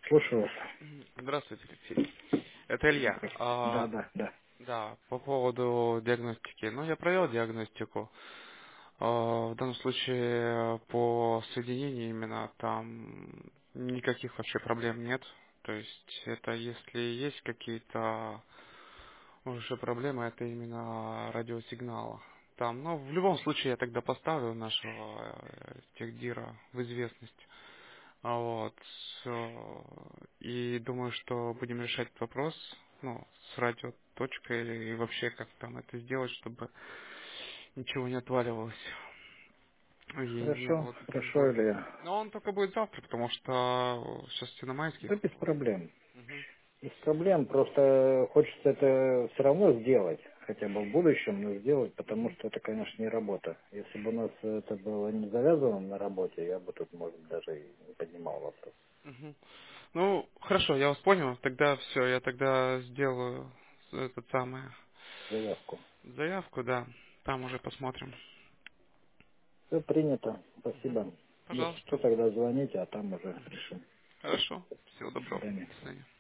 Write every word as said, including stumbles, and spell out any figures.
Слушаю вас. Мгм. Здравствуйте, Алексей. Это Илья. Здравствуйте. Да, А, да, да. да, по поводу диагностики. Ну, я провел диагностику. А, в данном случае по соединению именно там никаких вообще проблем нет. То есть это если есть какие-то уже проблемы, это именно радиосигнала. Там, ну, в любом случае я тогда поставлю нашего э, техдира в известность. А Вот. э, И думаю, что будем решать этот вопрос, ну, с радиоточкой и вообще как там это сделать, чтобы ничего не отваливалось. И не Хорошо, было таких хорошо, сбоев. Илья. Но он только будет завтра, потому что сейчас Да Синомайских. без проблем. Мгм. Без проблем, просто хочется это все равно сделать, хотя бы в будущем, но сделать, потому Мгм. что это, конечно, не работа. Если бы у нас это было не завязано на работе, я бы тут, может, даже и не поднимал вопрос. Мгм. Ну, хорошо, я вас понял. Тогда все, я тогда сделаю этот самый Заявку. заявку, да. Там уже посмотрим. Все принято, Мгм. спасибо. Если что, Пожалуйста. тогда звоните, а там уже Мгм. решим. Хорошо. Всего До доброго. свидания. До свидания.